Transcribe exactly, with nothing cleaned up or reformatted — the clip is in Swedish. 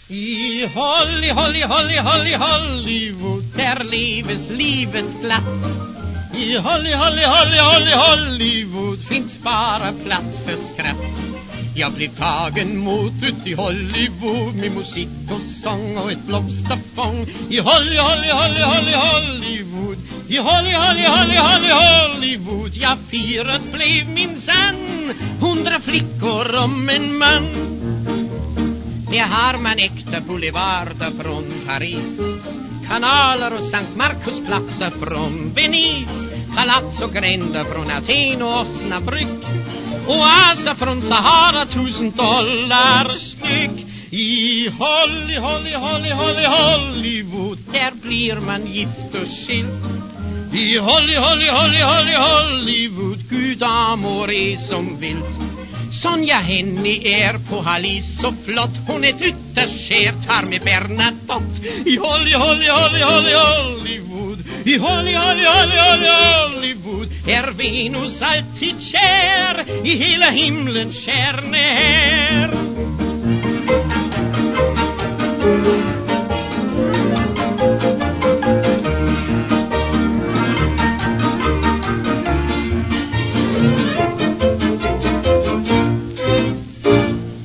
I Holly, Holly, Holly, Holly, Hollywood, där leves livet glatt. I Holly, Holly, Holly, Holly, Hollywood finns bara plats för skratt. Jag blev tagen mot ut i Hollywood med musik och sång och ett blomsterfång. I Holly, Holly, Holly, Holly, Hollywood. I Holly, Holly, Holly, Holly, Hollywood. Jag firat blev min sann hundra flickor om en man. Det har man äkta boulevarder från Paris, kanaler och Sankt Markus platser från Venice, palats och gränder från Aten och Osnabrück, oaser från Sahara, tusen dollar styck. I Holly, Holly, Holly, Holly, Hollywood, där blir man gift och skilt. I Holly, Holly, Holly, Holly, Hollywood, Gud amor är som vilt. Sonja Henny är på Hallis så flott, hon är ytterskär, tar med Bernadotte. I Holly, Holly, Holly, Holly, Hollywood. I Holly, Holly, Holly, Holly, Hollywood är Venus alltid kär, i hela himlen kärne här.